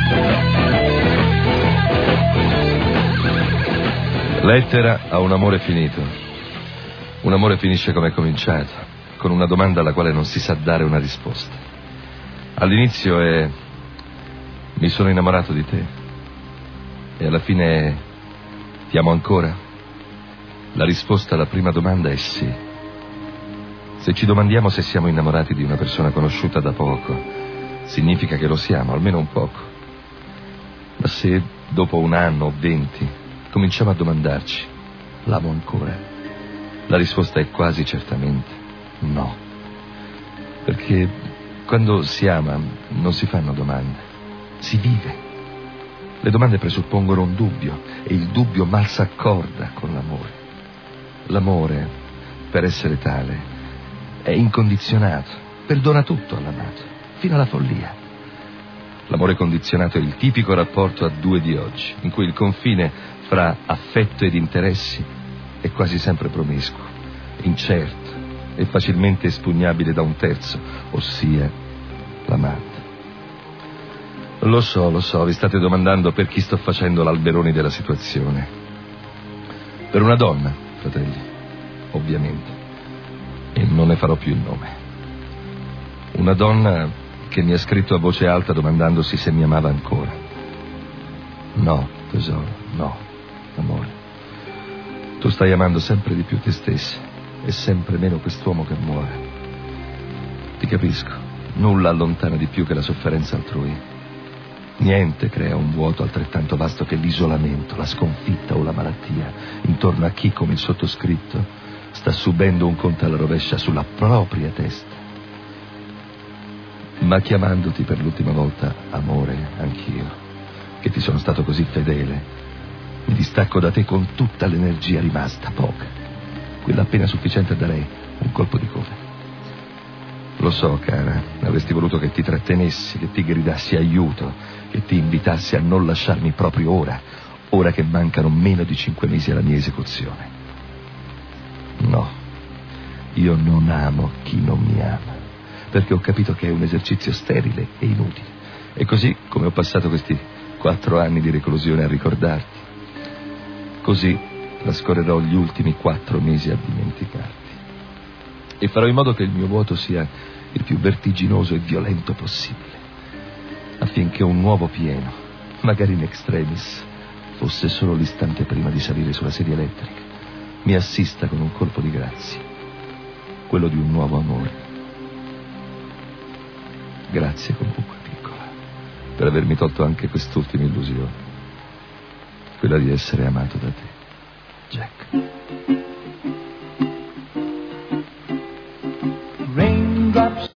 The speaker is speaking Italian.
Lettera a un amore finito. Un amore finisce come è cominciato, con una domanda alla quale non si sa dare una risposta. All'inizio è: mi sono innamorato di te. E alla fine è: ti amo ancora? La risposta alla prima domanda è sì. Se ci domandiamo se siamo innamorati di una persona conosciuta da poco, significa che lo siamo, almeno un poco. Ma se dopo 1 anno o 20 cominciamo a domandarci: l'amo ancora? La risposta è quasi certamente no. Perché quando si ama non si fanno domande, si vive. Le domande presuppongono un dubbio e il dubbio mal s'accorda con l'amore. L'amore, per essere tale, è incondizionato, perdona tutto all'amato, fino alla follia. L'amore condizionato è il tipico rapporto a due di oggi, in cui il confine fra affetto ed interessi è quasi sempre promiscuo, incerto e facilmente espugnabile da un terzo, ossia l'amante. Lo so, vi state domandando per chi sto facendo l'alberone della situazione. Per una donna, fratelli, ovviamente, e non ne farò più il nome. Una donna che mi ha scritto a voce alta domandandosi se mi amava ancora. No, tesoro, no, amore. Tu stai amando sempre di più te stessa e sempre meno quest'uomo che muore. Ti capisco, nulla allontana di più che la sofferenza altrui. Niente crea un vuoto altrettanto vasto che l'isolamento, la sconfitta o la malattia intorno a chi, come il sottoscritto, sta subendo un conto alla rovescia sulla propria testa. Ma chiamandoti per l'ultima volta amore, anch'io, che ti sono stato così fedele, mi distacco da te con tutta l'energia rimasta, poca, quella appena sufficiente a dare un colpo di coda. Lo so, cara, avresti voluto che ti trattenessi, che ti gridassi aiuto, che ti invitassi a non lasciarmi proprio ora che mancano meno di 5 mesi alla mia esecuzione. No, io non amo chi non mi ama, perché ho capito che è un esercizio sterile e inutile. E così, come ho passato questi 4 anni di reclusione a ricordarti, così trascorrerò gli ultimi 4 mesi a dimenticarti. E farò in modo che il mio vuoto sia il più vertiginoso e violento possibile, affinché un nuovo pieno, magari in extremis, fosse solo l'istante prima di salire sulla sedia elettrica, mi assista con un colpo di grazia, quello di un nuovo amore. Grazie comunque, piccola, per avermi tolto anche quest'ultima illusione, quella di essere amato da te, Jack.